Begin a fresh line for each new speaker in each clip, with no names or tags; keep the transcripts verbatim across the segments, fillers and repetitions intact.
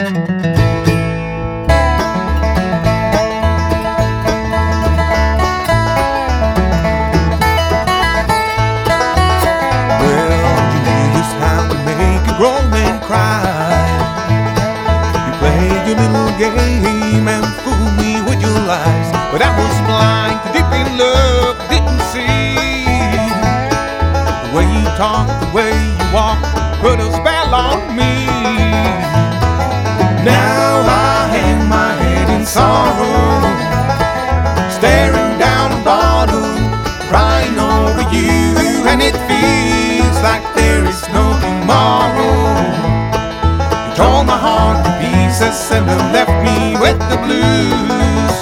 Grown man cry. You played your little game and fooled me with your lies, but I was blind to deep in love, didn't see. The way you talk, the way you walk, put a spell on me. Now I hang my head in sorrow, staring down a bottle, crying over you, and it feels like there is no tomorrow. You tore my heart to pieces and left me with the blues.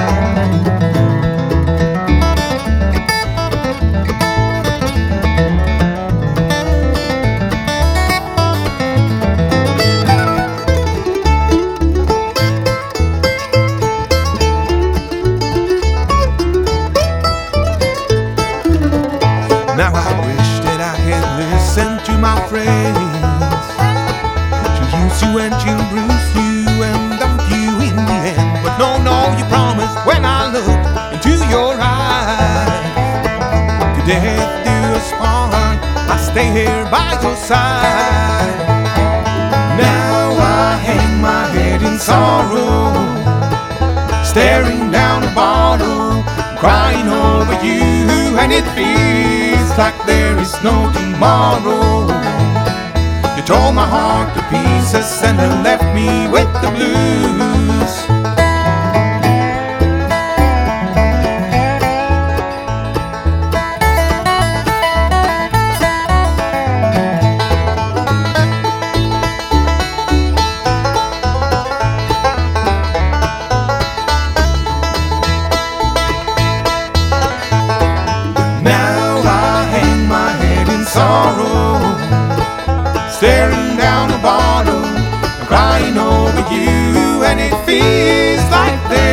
Now I wish that I had listened to my friends. She'll use you and she'll bruise you and dump you in the end. But no, no, you promised when I looked into your eyes, to death do us part, I stay here by your side. Now I hang my head in sorrow, staring down a bottle, crying over you, and it feels like there is no tomorrow. You tore my heart to pieces and you left me with the blues. Now I hang my head in sorrow, staring down a bottle, crying over you, and it feels like